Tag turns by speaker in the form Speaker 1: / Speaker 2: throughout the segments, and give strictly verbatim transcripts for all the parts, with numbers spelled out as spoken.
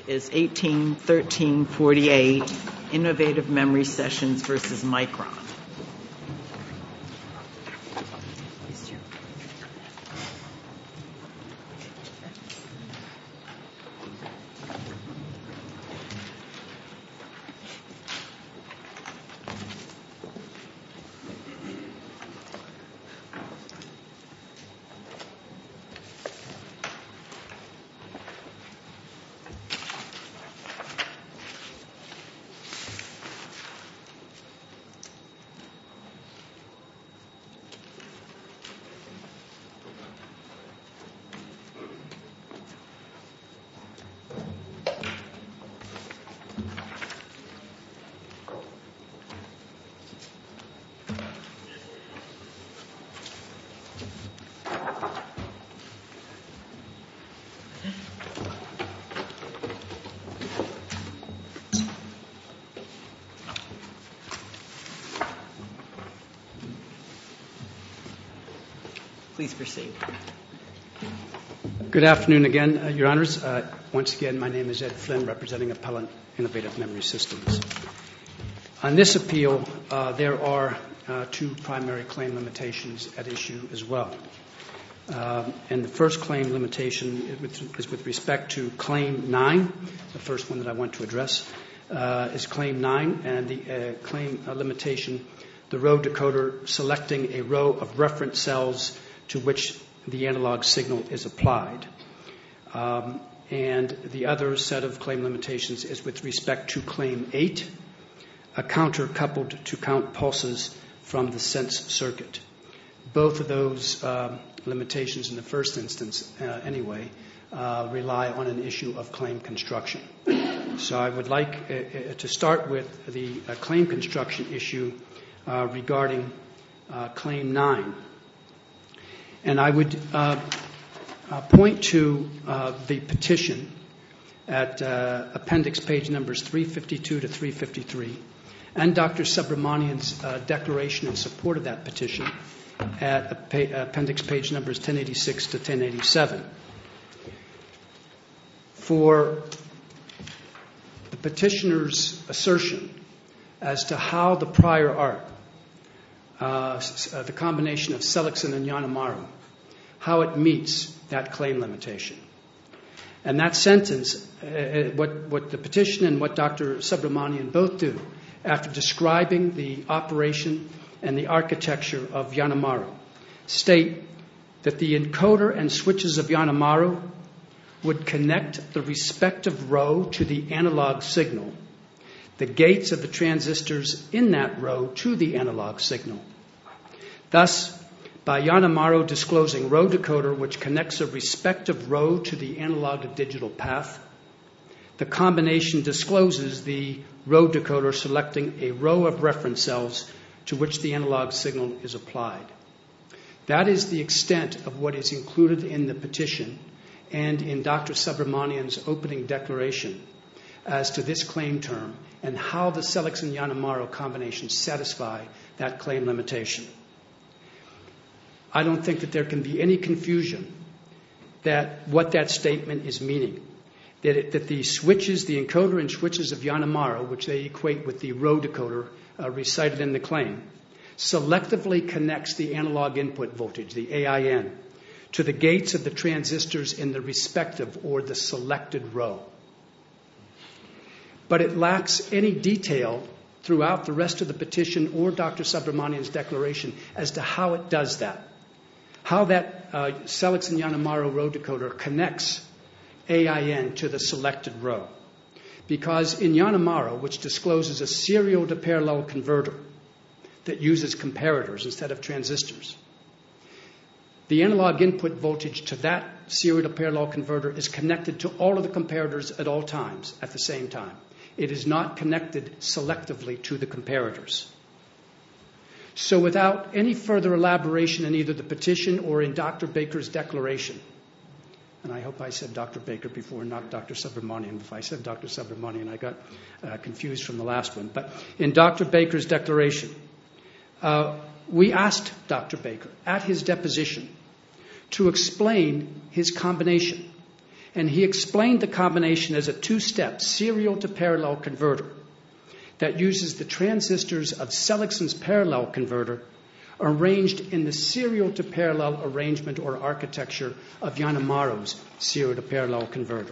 Speaker 1: is eighteen thirteen forty-eight, Innovative Memory Sessions versus Micron. Please proceed.
Speaker 2: Good afternoon again, uh, Your Honors. Uh, once again, my name is Ed Flynn, representing Appellant Innovative Memory Systems. On this appeal, uh, there are uh, two primary claim limitations at issue as well. Um, and the first claim limitation is with, is with respect to Claim nine, the first one that I want to address, uh, is Claim nine, and the uh, claim uh, limitation, the row decoder selecting a row of reference cells to which the analog signal is applied. Um, and the other set of claim limitations is with respect to Claim eight, a counter coupled to count pulses from the sense circuit. Both of those uh, limitations in the first instance, uh, anyway, uh, rely on an issue of claim construction. So I would like uh, to start with the uh, claim construction issue uh, regarding uh, Claim nine. And I would uh, uh, point to uh, the petition at uh, appendix page numbers three fifty-two to three fifty-three, and Doctor Subramanian's uh, declaration in support of that petition at appendix page numbers ten eighty-six to ten eighty-seven. For the petitioner's assertion as to how the prior art, uh, the combination of Seligson and Yanamaru, how it meets that claim limitation. And that sentence, uh, what, what the petition and what Doctor Subramanian both do, after describing the operation and the architecture of Yanamaru, state that the encoder and switches of Yanamaru would connect the respective row to the analog signal, the gates of the transistors in that row to the analog signal. Thus, by Yanamaru disclosing row decoder which connects a respective row to the analog to digital path, the combination discloses the row decoder selecting a row of reference cells to which the analog signal is applied. That is the extent of what is included in the petition and in Doctor Subramanian's opening declaration as to this claim term and how the Seligson-Yanamaru combinations satisfy that claim limitation. I don't think that there can be any confusion that what that statement is meaning. That, it, that the switches, the encoder and switches of Yanamaru, which they equate with the row decoder uh, recited in the claim, selectively connects the analog input voltage, the A I N, to the gates of the transistors in the respective or the selected row. But it lacks any detail throughout the rest of the petition or Doctor Subramanian's declaration as to how it does that. How that uh, Seligson-Yanamaru row decoder connects A I N to the selected row. Because in Yanamaru, which discloses a serial to parallel converter that uses comparators instead of transistors, the analog input voltage to that serial to parallel converter is connected to all of the comparators at all times at the same time. It is not connected selectively to the comparators. So without any further elaboration in either the petition or in Doctor Baker's declaration, and I hope I said Doctor Baker before, not Doctor Subramanian. If I said Doctor Subramanian, I got uh, confused from the last one. But in Doctor Baker's declaration, uh, we asked Doctor Baker at his deposition to explain his combination And he explained the combination as a two-step serial to parallel converter that uses the transistors of Seligsohn's parallel converter arranged in the serial to parallel arrangement or architecture of Yanamaru's serial to parallel converter.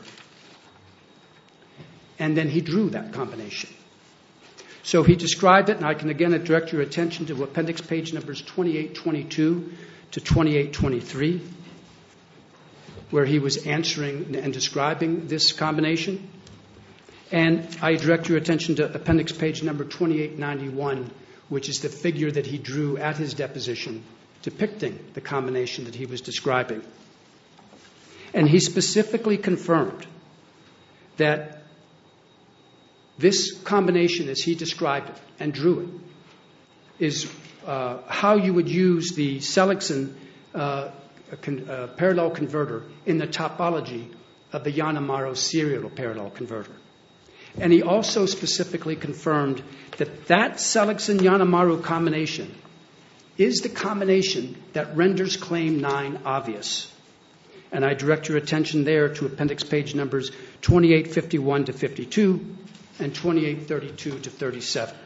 Speaker 2: And then he drew that combination. So he described it, and I can again direct your attention to appendix page numbers twenty-eight twenty-two to twenty-eight twenty-three, where he was answering and describing this combination. And I direct your attention to appendix page number twenty-eight ninety-one, which is the figure that he drew at his deposition depicting the combination that he was describing. And he specifically confirmed that this combination, as he described it and drew it, is uh, how you would use the Seligson uh, con- uh, parallel converter in the topology of the Yanamaru serial parallel converter. And he also specifically confirmed that that Seligson-Yanamaru combination is the combination that renders Claim nine obvious. And I direct your attention there to appendix page numbers twenty-eight fifty-one to fifty-two and twenty-eight thirty-two to thirty-seven.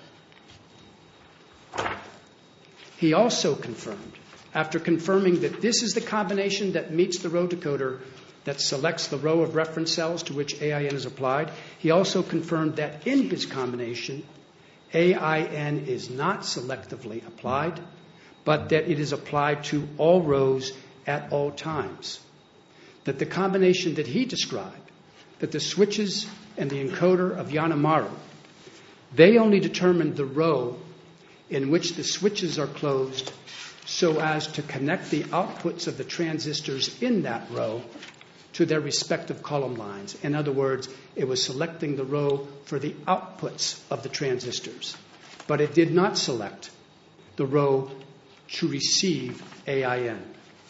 Speaker 2: He also confirmed, after confirming that this is the combination that meets the row decoder that selects the row of reference cells to which A I N is applied, he also confirmed that in his combination, A I N is not selectively applied, but that it is applied to all rows at all times. That the combination that he described, that the switches and the encoder of Yanamaru, they only determine the row in which the switches are closed so as to connect the outputs of the transistors in that row to their respective column lines. In other words, it was selecting the row for the outputs of the transistors, but it did not select the row to receive A I N.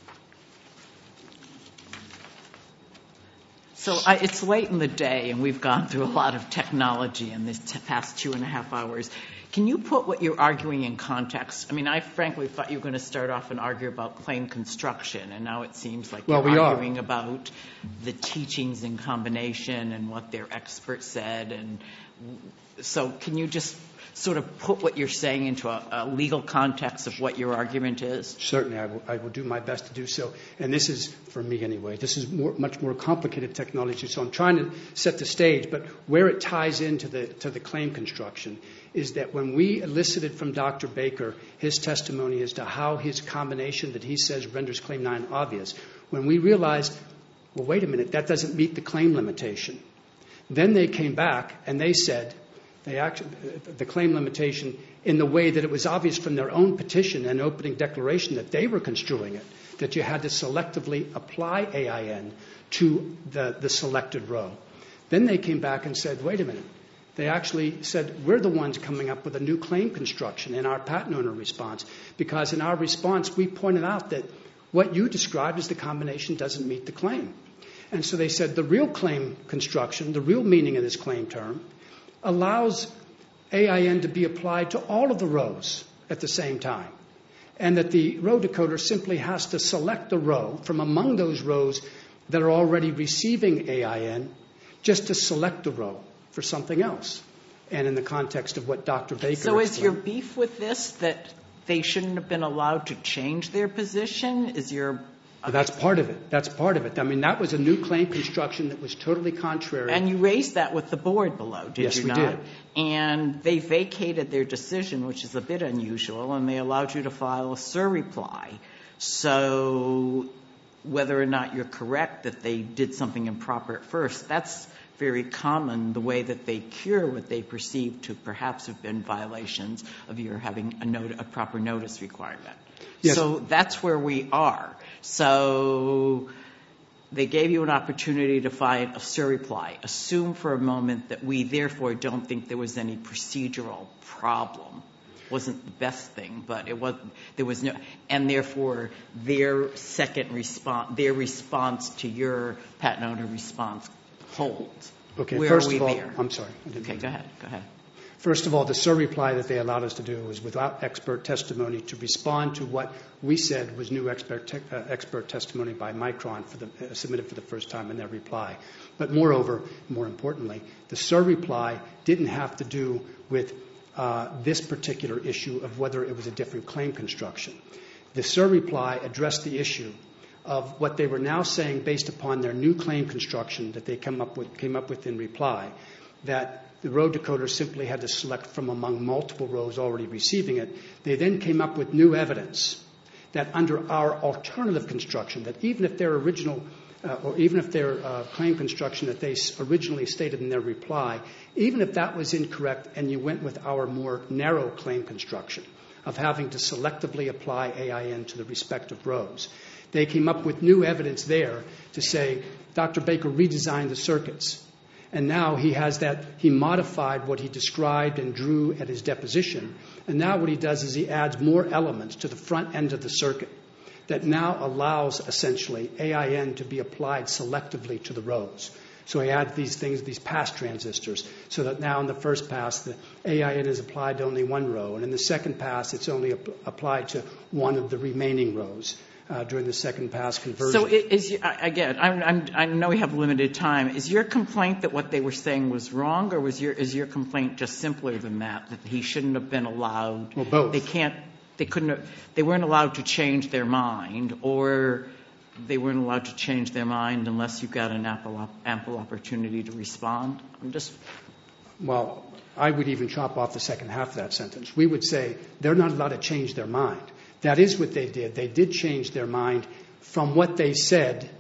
Speaker 1: So I, it's late in the day, and we've gone through a lot of technology in this t- past two and a half hours. Can you put what you're arguing in context? I mean, I frankly thought you were going to start off and argue about claim construction, and now it seems like
Speaker 2: well,
Speaker 1: you're
Speaker 2: we
Speaker 1: arguing
Speaker 2: are.
Speaker 1: about the teachings in combination and what their experts said. And so can you just sort of put what you're saying into a, a legal context of what your argument is?
Speaker 2: Certainly, I will, I will do my best to do so. And this is, for me anyway, this is more, much more complicated technology, so I'm trying to set the stage. But where it ties into the, to the claim construction is that when we elicited from Doctor Baker his testimony as to how his combination that he says renders Claim nine obvious, when we realized, well, wait a minute, that doesn't meet the claim limitation, then they came back and they said, They actually, the claim limitation in the way that it was obvious from their own petition and opening declaration that they were construing it, that you had to selectively apply A I N to the, the selected row. Then they came back and said, wait a minute. They actually said, we're the ones coming up with a new claim construction in our patent owner response, because in our response we pointed out that what you described as the combination doesn't meet the claim. And so they said the real claim construction, the real meaning of this claim term, allows A I N to be applied to all of the rows at the same time, and that the row decoder simply has to select the row from among those rows that are already receiving A I N just to select the row for something else. And in the context of what Doctor Baker
Speaker 1: So
Speaker 2: explained,
Speaker 1: is your beef with this that they shouldn't have been allowed to change their position? Is your
Speaker 2: That's part of it. That's part of it. I mean, that was a new claim construction that was totally contrary.
Speaker 1: And you raised that with the board below, did
Speaker 2: yes,
Speaker 1: you
Speaker 2: not?
Speaker 1: Yes, we did. And they vacated their decision, which is a bit unusual, and they allowed you to file a surreply. So whether or not you're correct that they did something improper at first, that's very common, the way that they cure what they perceive to perhaps have been violations of your having a, not- a proper notice requirement.
Speaker 2: Yes.
Speaker 1: So that's where we are. So they gave you an opportunity to file a surreply. Assume for a moment that we therefore don't think there was any procedural problem. Wasn't the best thing, but it was. There was no, and therefore their second response, their response to your patent owner response holds.
Speaker 2: Okay.
Speaker 1: Where
Speaker 2: First
Speaker 1: are we
Speaker 2: of all,
Speaker 1: there?
Speaker 2: I'm sorry.
Speaker 1: Okay, go ahead. Go ahead.
Speaker 2: First of all, the SIR reply that they allowed us to do was without expert testimony to respond to what we said was new expert, te- uh, expert testimony by Micron for the, uh, submitted for the first time in their reply. But moreover, more importantly, the SIR reply didn't have to do with uh, this particular issue of whether it was a different claim construction. The SIR reply addressed the issue of what they were now saying based upon their new claim construction that they come up with, came up with in reply, that the row decoder simply had to select from among multiple rows already receiving it. They then came up with new evidence that under our alternative construction, that even if their original, uh, or even if their uh, claim construction that they originally stated in their reply, even if that was incorrect and you went with our more narrow claim construction of having to selectively apply A I N to the respective rows, they came up with new evidence there to say Doctor Baker redesigned the circuits. And now he has that, he modified what he described and drew at his deposition. And now what he does is he adds more elements to the front end of the circuit that now allows essentially A I N to be applied selectively to the rows. So he adds these things, these pass transistors, so that now in the first pass the A I N is applied to only one row. And in the second pass it's only ap- applied to one of the remaining rows. Uh, during the second pass conversion.
Speaker 1: So is, again, I'm, I'm, I know we have limited time. Is your complaint that what they were saying was wrong, or was your, is your complaint just simpler than that, that he shouldn't have been allowed?
Speaker 2: Well, both.
Speaker 1: They can't, they couldn't, have, they weren't allowed to change their mind, or they weren't allowed to change their mind unless you got an ample, ample opportunity to respond? I'm just.
Speaker 2: Well, I would even chop off the second half of that sentence. We would say they're not allowed to change their mind. That is what they did. They did change their mind from what they said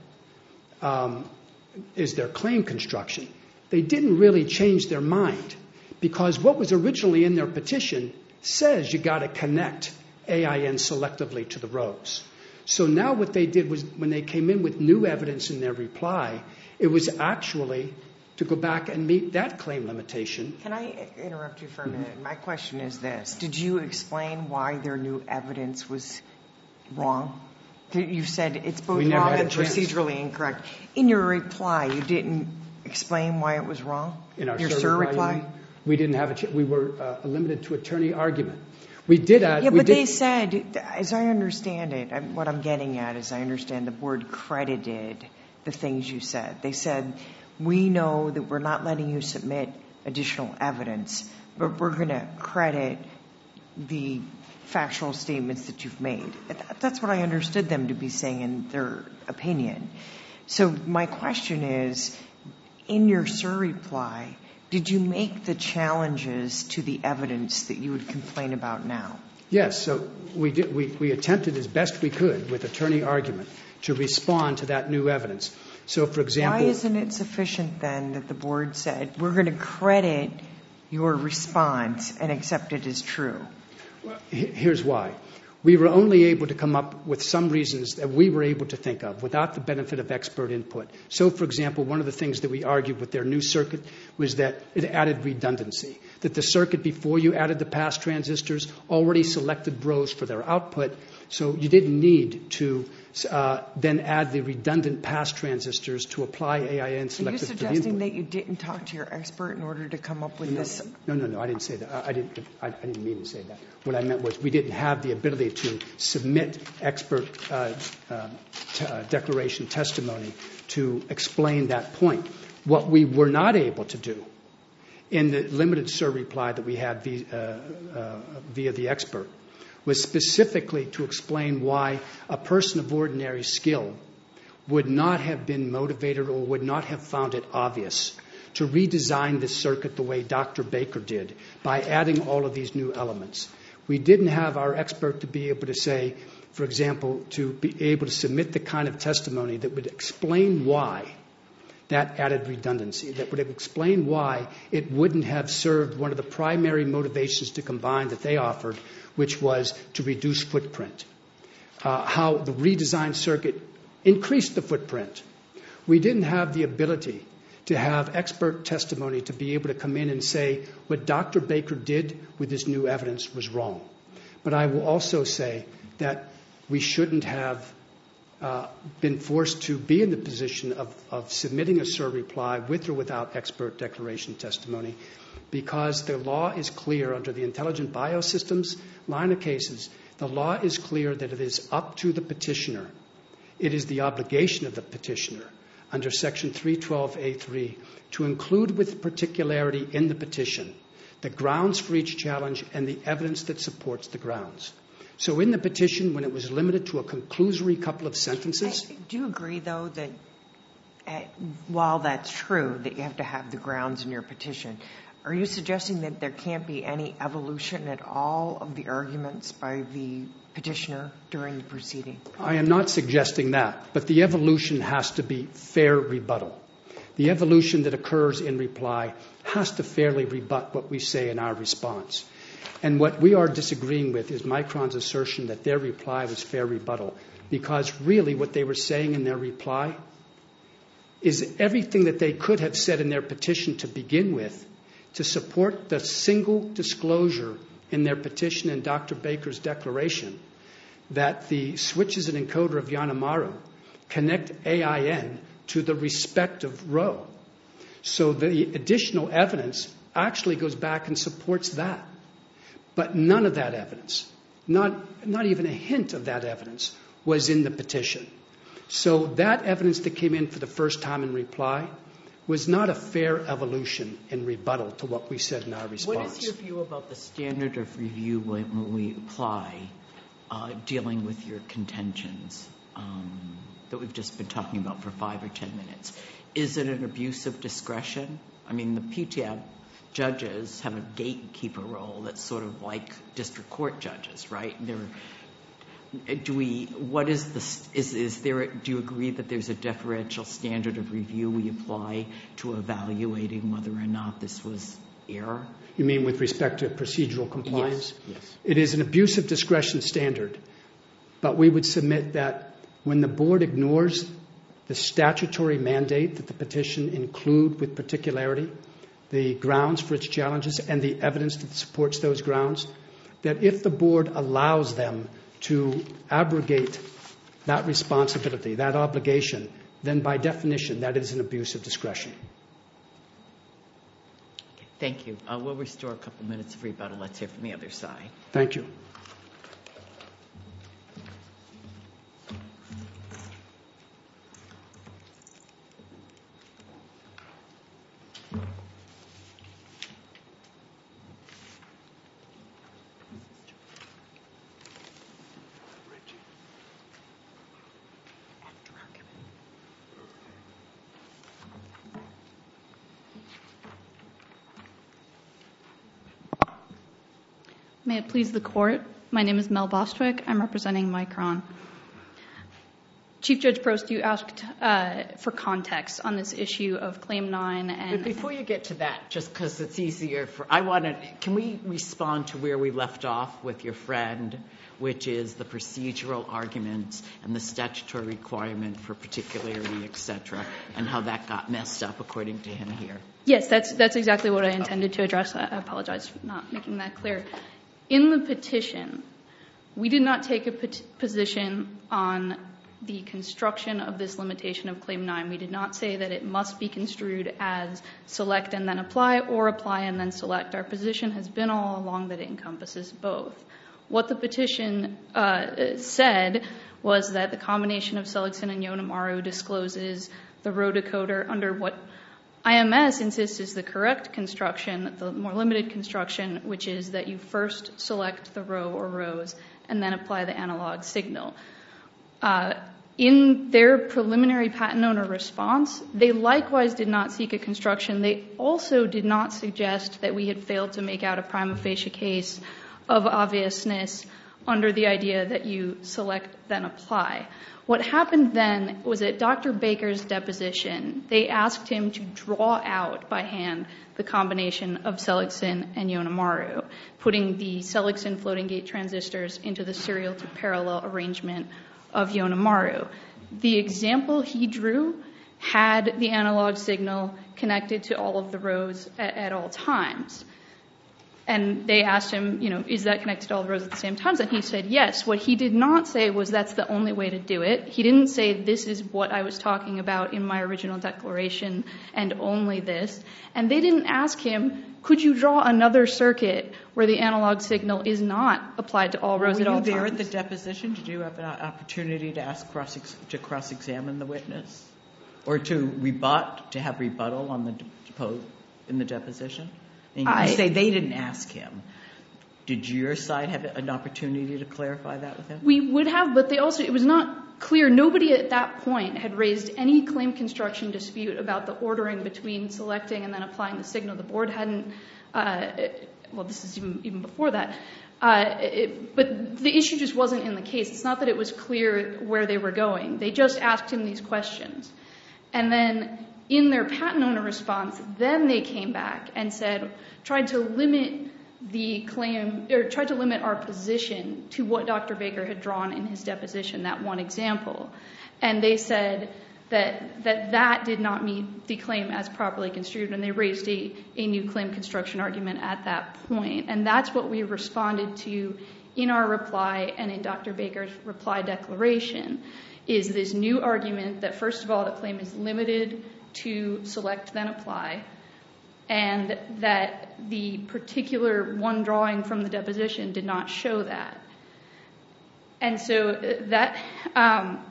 Speaker 2: um, is their claim construction. They didn't really change their mind because what was originally in their petition says you got to connect A I N selectively to the rows. So now what they did was when they came in with new evidence in their reply, it was actually to go back and meet that claim limitation.
Speaker 3: Can I interrupt you for a minute? Mm-hmm. My question is this. Did you explain why their new evidence was wrong? You said it's both wrong and procedurally incorrect. In your reply, you didn't explain why it was wrong?
Speaker 2: In our
Speaker 3: your
Speaker 2: SIR
Speaker 3: reply?
Speaker 2: reply? We didn't have a ch- we were uh, limited to attorney argument. We did add.
Speaker 3: Yeah,
Speaker 2: we
Speaker 3: but
Speaker 2: did,
Speaker 3: they said, as I understand it, what I'm getting at is I understand the board credited the things you said. They said, we know that we're not letting you submit additional evidence, but we're going to credit the factual statements that you've made. That's what I understood them to be saying in their opinion. So my question is, in your SIR reply, did you make the challenges to the evidence that you would complain about now?
Speaker 2: Yes. So we did. We, we attempted as best we could with attorney argument to respond to that new evidence. So, for example,
Speaker 3: why isn't it sufficient then that the board said we're going to credit your response and accept it as true?
Speaker 2: Well, here's why. We were only able to come up with some reasons that we were able to think of without the benefit of expert input. So, for example, one of the things that we argued with their new circuit was that it added redundancy, that the circuit before you added the pass transistors already selected rows for their output, so you didn't need to uh, then add the redundant pass transistors to apply A I N selective to the input.
Speaker 3: Are you suggesting that you didn't talk to your expert in order to come up with
Speaker 2: no,
Speaker 3: this?
Speaker 2: No, no, no, I didn't say that. I, I, didn't, I, I didn't mean to say that. What I meant was we didn't have the ability to submit expert uh, uh, t- uh, declaration testimony to explain that point. What we were not able to do in the limited SIR reply that we had via, uh, uh, via the expert was specifically to explain why a person of ordinary skill would not have been motivated or would not have found it obvious to redesign this circuit the way Doctor Baker did by adding all of these new elements. We didn't have our expert to be able to say, for example, to be able to submit the kind of testimony that would explain why that added redundancy, that would have explained why it wouldn't have served one of the primary motivations to combine that they offered, which was to reduce footprint. Uh, how the redesigned circuit increased the footprint. We didn't have the ability to have expert testimony to be able to come in and say what Doctor Baker did with this new evidence was wrong. But I will also say that we shouldn't have uh, been forced to be in the position of, of submitting a S I R reply with or without expert declaration testimony, because the law is clear under the Intelligent Biosystems line of cases. The law is clear that it is up to the petitioner. It is the obligation of the petitioner under Section three twelve A three to include with particularity in the petition the grounds for each challenge and the evidence that supports the grounds. So in the petition, when it was limited to a conclusory couple of sentences...
Speaker 3: Do you agree, though, that uh, while that's true, that you have to have the grounds in your petition, are you suggesting that there can't be any evolution at all of the arguments by the petitioner during the proceeding?
Speaker 2: I am not suggesting that, but the evolution has to be fair rebuttal. The evolution that occurs in reply has to fairly rebut what we say in our response. And what we are disagreeing with is Micron's assertion that their reply was fair rebuttal, because really what they were saying in their reply is everything that they could have said in their petition to begin with to support the single disclosure in their petition and Doctor Baker's declaration that the switches and encoder of Yanamaru connect A I N to the respective row. So the additional evidence actually goes back and supports that. But none of that evidence, not, not even a hint of that evidence, was in the petition. So that evidence that came in for the first time in reply was not a fair evolution in rebuttal to what we said in our response.
Speaker 1: What is your view about the standard of review when, when we apply uh, dealing with your contentions um, that we've just been talking about for five or ten minutes? Is it an abuse of discretion? I mean, the P T A B judges have a gatekeeper role that's sort of like district court judges, right? They're, do we, what is the, is, is there, do you agree that there's a deferential standard of review we apply to evaluating whether or not this was error?
Speaker 2: You mean with respect to procedural compliance?
Speaker 1: Yes. Yes.
Speaker 2: It is an abuse of discretion standard, but we would submit that when the board ignores the statutory mandate that the petition include with particularity the grounds for its challenges and the evidence that supports those grounds, that if the board allows them to abrogate that responsibility, that obligation, then by definition that is an abuse of discretion.
Speaker 1: Okay, thank you. Uh, we'll restore a couple minutes of rebuttal. Let's hear from the other side.
Speaker 2: Thank you.
Speaker 4: May it please the Court, my name is Mel Bostwick. I'm representing Micron. Chief Judge Prost, you asked uh, for context on this issue of Claim nine. And
Speaker 1: but before you get to that, just because it's easier for, I want to, can we respond to where we left off with your friend, which is the procedural arguments and the statutory requirement for particularity, et cetera, and how that got messed up according to him here?
Speaker 4: Yes, that's, that's exactly what I intended to address. I apologize for not making that clear. In the petition, we did not take a position on the construction of this limitation of Claim nine. We did not say that it must be construed as select and then apply or apply and then select. Our position has been all along that it encompasses both. What the petition uh, said was that the combination of Seligson and Yonomaru discloses the row decoder under what I M S insists is the correct construction, the more limited construction, which is that you first select the row or rows and then apply the analog signal. Uh, in their preliminary patent owner response, they likewise did not seek a construction. They also did not suggest that we had failed to make out a prima facie case of obviousness under the idea that you select then apply. What happened then was at Doctor Baker's deposition, they asked him to draw out by hand the combination of Seligson and Yonomaru, putting the Seligson floating gate transistors into the serial to parallel arrangement of Yonomaru. The example he drew had the analog signal connected to all of the rows at, at all times. And they asked him, you know, is that connected to all the rows at the same time? And he said yes. What he did not say was that's the only way to do it. He didn't say this is what I was talking about in my original declaration and only this. And they didn't ask him, could you draw another circuit where the analog signal is not applied to all rows at all times?
Speaker 1: Were you there at the deposition? Did you have an opportunity to ask cross to cross-examine the witness or to rebut, to have rebuttal on the depose in the deposition? And you
Speaker 4: I,
Speaker 1: say they didn't ask him. Did your side have an opportunity to clarify that with him?
Speaker 4: We would have, but they also, it was not clear. Nobody at that point had raised any claim construction dispute about the ordering between selecting and then applying the signal. The board hadn't, uh, well, this is even, even before that. Uh, it, but the issue just wasn't in the case. It's not that it was clear where they were going. They just asked him these questions. And then in their patent owner response, then they came back and said, tried to limit the claim, or tried to limit our position to what Doctor Baker had drawn in his deposition, that one example. And they said that that, that did not meet the claim as properly construed, and they raised a, a new claim construction argument at that point. And that's what we responded to in our reply and in Doctor Baker's reply declaration, is this new argument that, first of all, the claim is limited to select then apply, and that the particular one drawing from the deposition did not show that. And so that, um,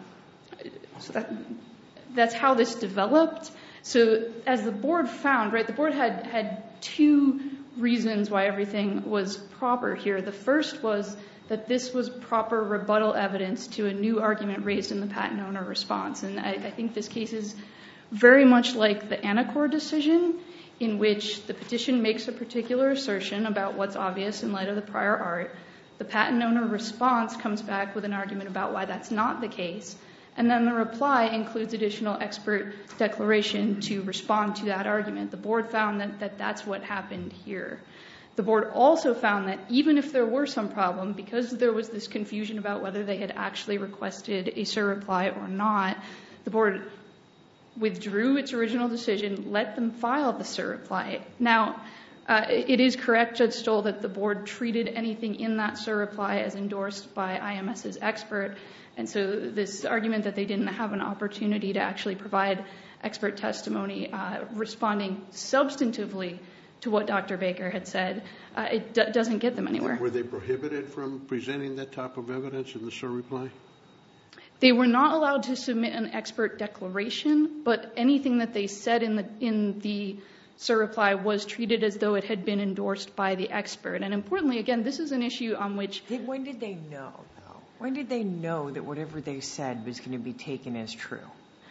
Speaker 4: so that that's how this developed. So as the board found, right, the board had, had two reasons why everything was proper here. The first was that this was proper rebuttal evidence to a new argument raised in the patent owner response. And I, I think this case is very much like the Anacor decision, in which the petition makes a particular assertion about what's obvious in light of the prior art. The patent owner response comes back with an argument about why that's not the case. And then the reply includes additional expert declaration to respond to that argument. The board found that, that that's what happened here. The board also found that even if there were some problem, because there was this confusion about whether they had actually requested a surreply or not, the board withdrew its original decision, let them file the surreply. Now, uh, it is correct, Judge Stoll, that the board treated anything in that surreply as endorsed by IMS's expert. And so this argument that they didn't have an opportunity to actually provide expert testimony uh, responding substantively to what Doctor Baker had said, uh, it d- doesn't get them anywhere.
Speaker 5: Were they prohibited from presenting that type of evidence in the surreply?
Speaker 4: They were not allowed to submit an expert declaration, but anything that they said in the in the surreply was treated as though it had been endorsed by the expert. And importantly, again, this is an issue on which...
Speaker 3: When did they know, though? When did they know that whatever they said was going to be taken as true?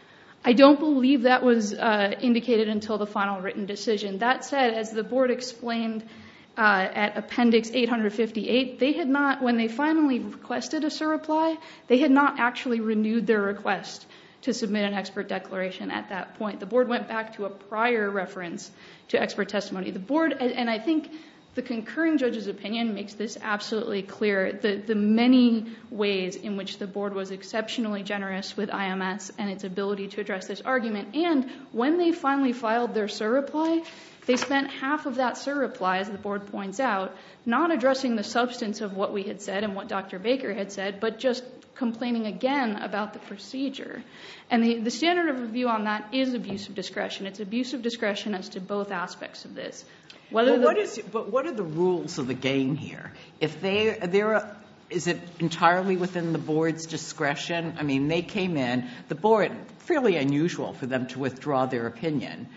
Speaker 4: I don't believe that was uh, indicated until the final written decision. That said, as the board explained uh, at Appendix eight fifty-eight, they had not, when they finally requested a surreply, they had not actually renewed their request to submit an expert declaration at that point. The board went back to a prior reference to expert testimony. The board, and I think the concurring judge's opinion makes this absolutely clear, the, the many ways in which the board was exceptionally generous with I M S and its ability to address this argument. And when they finally filed their surreply, they spent half of that surreply, as the board points out, not addressing the substance of what we had said and what Doctor Baker had said, but just complaining again about the procedure. And the, the standard of review on that is abuse of discretion. It's abuse of discretion as to both aspects of this. Whether
Speaker 1: Well,
Speaker 4: the,
Speaker 1: what is, but what are the rules of the game here? If they, they're, is it entirely within the board's discretion? I mean, they came in, the board, fairly unusual for them to withdraw their opinion.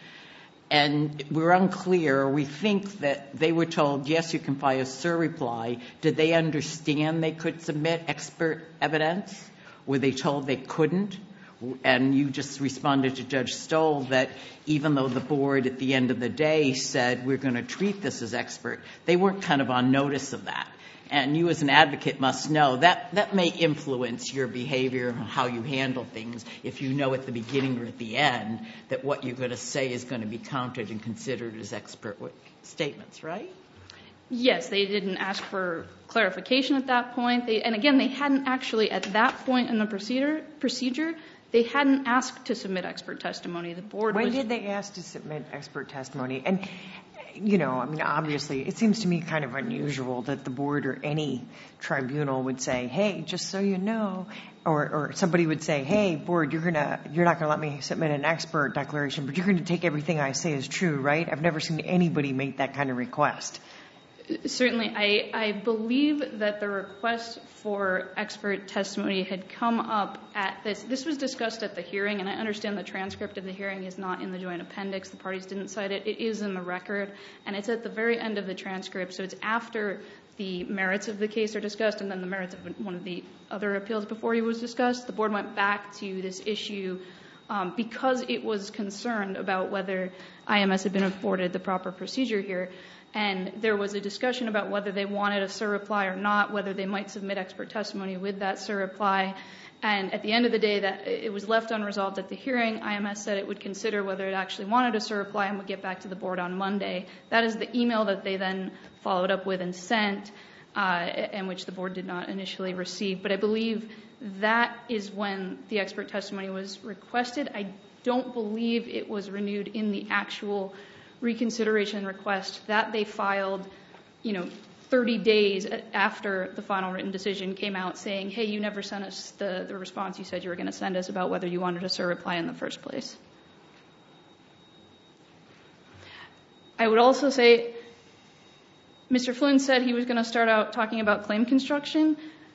Speaker 1: And we're unclear. We think that they were told, yes, you can file a surreply. Did they understand they could submit expert evidence? Were they told they couldn't? And you just responded to Judge Stoll that even though the board at the end of the day said we're going to treat this as expert, they weren't kind of on notice of that. And you as an advocate must know that that may influence your behavior, how you handle things, if you know at the beginning or at the end that what you're going to say is going to be counted and considered as expert statements, right?
Speaker 4: Yes, they didn't ask for clarification at that point. They, and again, they hadn't actually at that point in the procedure, procedure they hadn't asked to submit expert testimony. The board
Speaker 3: When
Speaker 4: was,
Speaker 3: did they ask to submit expert testimony? And you know, I mean, obviously, it seems to me kind of unusual that the board or any tribunal would say, hey, just so you know, or, or somebody would say, hey, board, you're gonna, you're not gonna let me submit an expert declaration, but you're gonna take everything I say as true, right? I've never seen anybody make that kind of request.
Speaker 4: Certainly, I, I believe that the request for expert testimony had come up at this. This was discussed at the hearing, and I understand the transcript of the hearing is not in the joint appendix. The parties didn't cite it. It is in the record, and it's at the very end of the transcript. So it's after the merits of the case are discussed, and then the merits of one of the other appeals before he was discussed. The board went back to this issue um, because it was concerned about whether I M S had been afforded the proper procedure here. And there was a discussion about whether they wanted a surreply or not, whether they might submit expert testimony with that surreply. And at the end of the day, that it was left unresolved at the hearing. I M S said it would consider whether it actually wanted a surreply and would get back to the board on Monday. That is the email that they then followed up with and sent, uh, and which the board did not initially receive. But I believe that is when the expert testimony was requested. I don't believe it was renewed in the actual reconsideration request that they filed, you know, thirty days after the final written decision came out saying, hey, you never sent us the, the response you said you were going to send us about whether you wanted a surreply in the first place. I would also say Mister Flynn said he was going to start out talking about claim construction.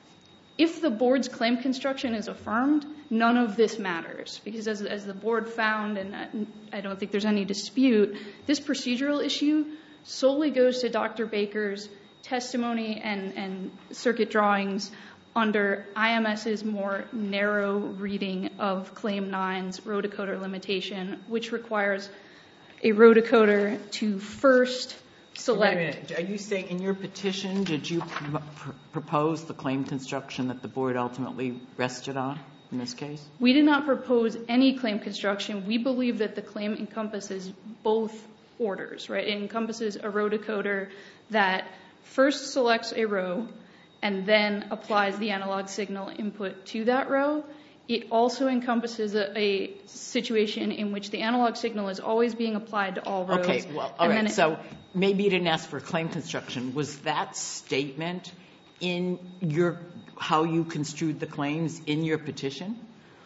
Speaker 4: If the board's claim construction is affirmed, none of this matters, because as, as the board found, and I don't think there's any dispute, this procedural issue solely goes to Doctor Baker's testimony and, and circuit drawings under IMS's more narrow reading of Claim nine's row-decoder limitation, which requires a row-decoder to first select.
Speaker 1: Wait a minute. Are you saying in your petition, did you pr- pr- propose the claim construction that the board ultimately rested on in this case?
Speaker 4: We did not propose any claim construction. We believe that the claim encompasses both orders, right? It encompasses a row-decoder that first selects a row and then applies the analog signal input to that row. It also encompasses a, a situation in which the analog signal is always being applied to all rows.
Speaker 1: Okay, well, all right. It, so maybe you didn't ask for claim construction. Was that statement in your how you construed the claims in your petition?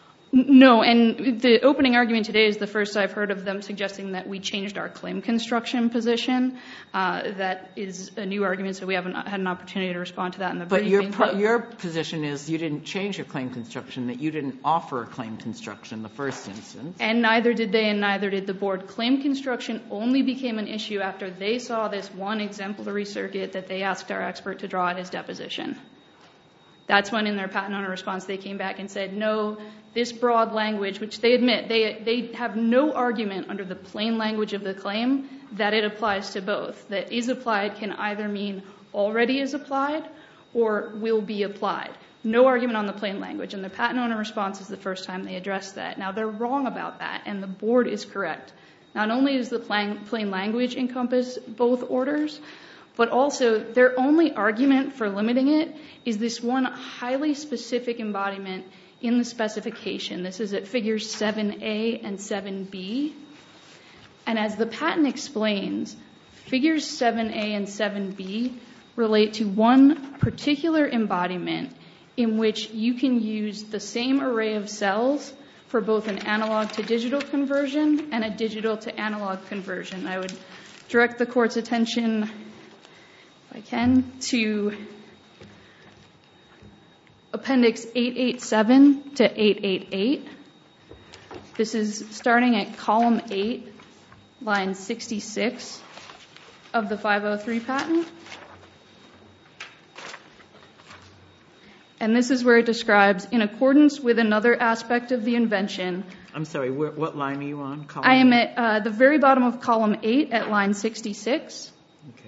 Speaker 4: No, and the opening argument today is the first I've heard of them suggesting that we changed our claim construction position. Uh, that is a new argument, so we haven't had an opportunity to respond to that in the
Speaker 1: but
Speaker 4: briefing.
Speaker 1: But your, your position is you didn't change your claim construction, that you didn't offer a claim construction in the first instance.
Speaker 4: And neither did they, and neither did the board. Claim construction only became an issue after they saw this one exemplary circuit that they asked our expert to draw at his deposition. That's when in their patent owner response they came back and said, no, this broad language, which they admit, they they have no argument under the plain language of the claim that it applies to both. That is applied can either mean already is applied or will be applied. No argument on the plain language. And the patent owner response is the first time they addressed that. Now, they're wrong about that, and the board is correct. Not only does the plain, plain language encompass both orders, but also their only argument for limiting it is this one highly specific embodiment in the specification. This is at figures seven A and seven B. And as the patent explains, figures seven A and seven B relate to one particular embodiment in which you can use the same array of cells for both an analog to digital conversion and a digital to analog conversion. I would direct the court's attention, if I can, to Appendix eight eighty-seven to eight eighty-eight. This is starting at column eight, line sixty-six of the five oh three patent. And this is where it describes, in accordance with another aspect of the invention.
Speaker 1: I'm sorry, where, what line are you on? Column
Speaker 4: I am at uh, the very bottom of column eight at line sixty-six.
Speaker 1: Okay.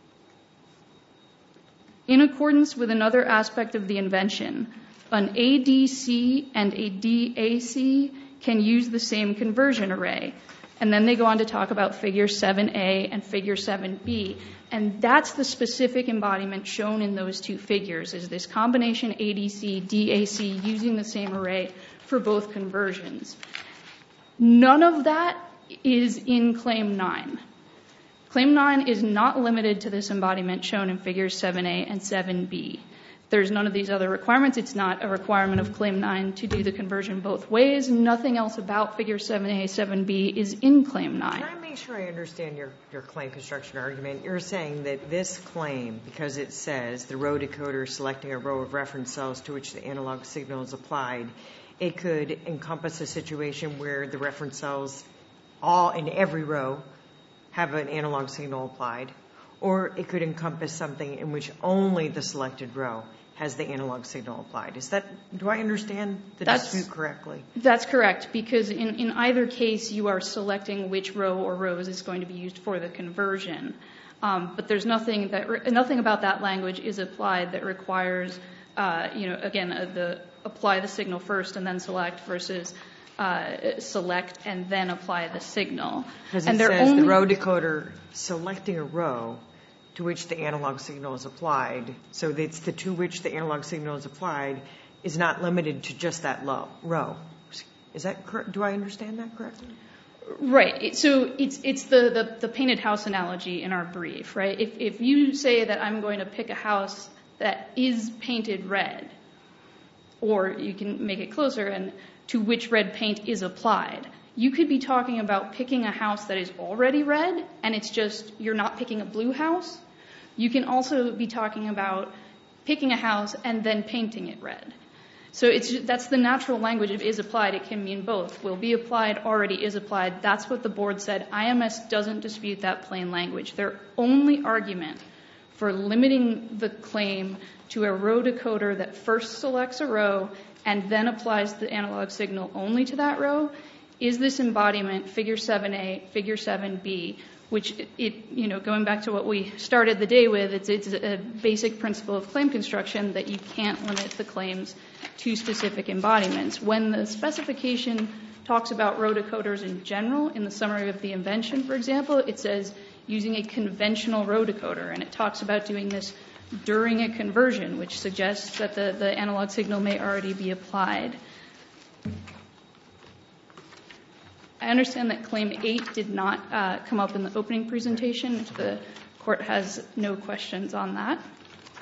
Speaker 4: In accordance with another aspect of the invention, an A D C and a D A C can use the same conversion array. And then they go on to talk about figure seven A and figure seven B. And that's the specific embodiment shown in those two figures, is this combination A D C, D A C using the same array for both conversions. None of that is in Claim nine. Claim nine is not limited to this embodiment shown in figures seven A and seven B. There's none of these other requirements. It's not a requirement of Claim nine to do the conversion both ways. Nothing else about figure seven A, seven B is in Claim nine.
Speaker 3: Can I make sure I understand your, your claim construction argument? You're saying that this claim, because it says the row decoder selecting a row of reference cells to which the analog signal is applied, it could encompass a situation where the reference cells all in every row have an analog signal applied, or it could encompass something in which only the selected row has the analog signal applied. Is that, do I understand the
Speaker 4: That's,
Speaker 3: dispute correctly?
Speaker 4: That's correct, because in, in either case you are selecting which row or rows is going to be used for the conversion. Um, but there's nothing that nothing about that language is applied that requires, uh, you know, again, uh, the apply the signal first and then select versus uh, select and then apply the signal.
Speaker 3: Because
Speaker 4: it
Speaker 3: says
Speaker 4: only,
Speaker 3: the row decoder selecting a row to which the analog signal is applied, so it's the to which the analog signal is applied is not limited to just that low, row. Is that correct? Do I understand that correctly?
Speaker 4: Right. So it's it's the, the, the painted house analogy in our brief, right? If if you say that I'm going to pick a house that is painted red, or you can make it closer and to which red paint is applied, you could be talking about picking a house that is already red and it's just you're not picking a blue house. You can also be talking about picking a house and then painting it red. So it's that's the natural language of is applied. It can mean both. Will be applied, already is applied. That's what the board said. I M S doesn't dispute that plain language. Their only argument for limiting the claim to a row decoder that first selects a row and then applies the analog signal only to that row is this embodiment, figure seven A, figure seven B, which it, it, you know, going back to what we started the day with, it's, it's a basic principle of claim construction that you can't limit the claims to specific embodiments. When the specification talks about row decoders in general, in the summary of the invention, for example, it says using a conventional row decoder, and it talks about doing this during a conversion, which suggests that the, the analog signal may already be applied. I understand that Claim eight did not uh, come up in the opening presentation. If the Court has no questions on that.
Speaker 3: Okay,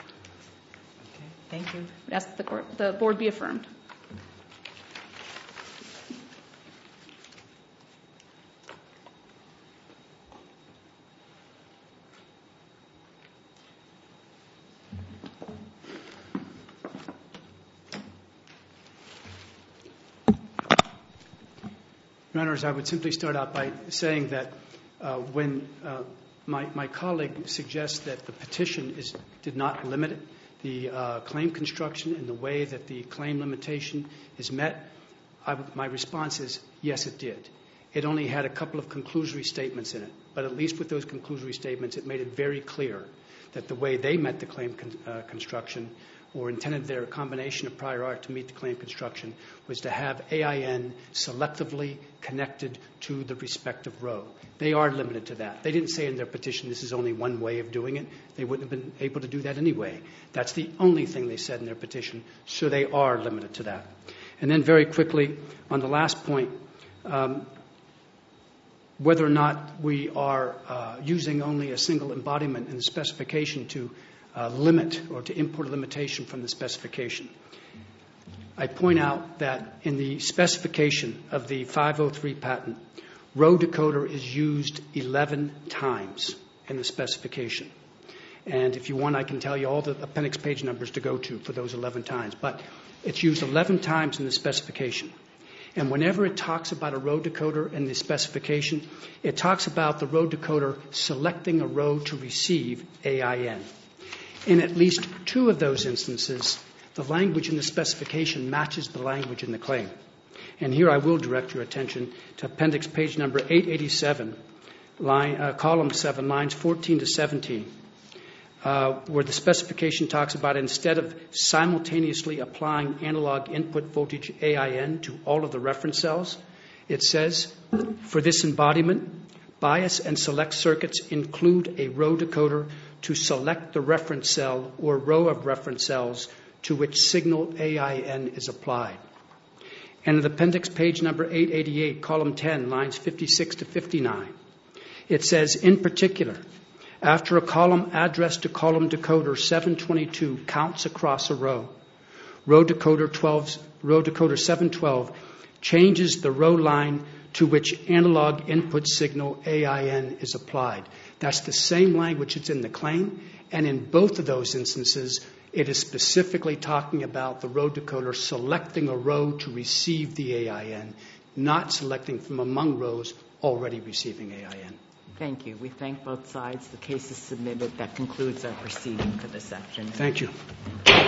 Speaker 3: thank you.
Speaker 4: I would ask that the, court, the Board be affirmed.
Speaker 2: Your Honors, I would simply start out by saying that uh, when uh, my, my colleague suggests that the petition is, did not limit the uh, claim construction in the way that the claim limitation is met, I, my response is yes, it did. It only had a couple of conclusory statements in it, but at least with those conclusory statements, it made it very clear that the way they met the claim con- uh, construction or intended their combination of prior art to meet the claim construction was to have A I N selectively connected to the respective row. They are limited to that. They didn't say in their petition this is only one way of doing it. They wouldn't have been able to do that anyway. That's the only thing they said in their petition, so they are limited to that. And then very quickly, on the last point, um, whether or not we are uh, using only a single embodiment in the specification to Uh, limit or to import a limitation from the specification. I point out that in the specification of the five oh three patent, row decoder is used eleven times in the specification. And if you want, I can tell you all the appendix page numbers to go to for those eleven times. But it's used eleven times in the specification. And whenever it talks about a row decoder in the specification, it talks about the row decoder selecting a row to receive A I N. In at least two of those instances, the language in the specification matches the language in the claim. And here I will direct your attention to appendix page number eight eighty-seven, line, uh, column seven, lines fourteen to seventeen, uh, where the specification talks about instead of simultaneously applying analog input voltage A I N to all of the reference cells, it says, for this embodiment, bias and select circuits include a row decoder to select the reference cell or row of reference cells to which signal A I N is applied. And in appendix page number eight eighty-eight, column ten, lines fifty-six to fifty-nine, It says, in particular, after a column addressed to column decoder seven twenty-two counts across a row, row decoder twelve, row decoder seven twelve changes the row line to which analog input signal A I N is applied. That's the same language that's in the claim, and in both of those instances, it is specifically talking about the row decoder selecting a row to receive the A I N, not selecting from among rows already receiving A I N.
Speaker 1: Thank you. We thank both sides. The case is submitted. That concludes our proceeding for this afternoon.
Speaker 2: Thank you.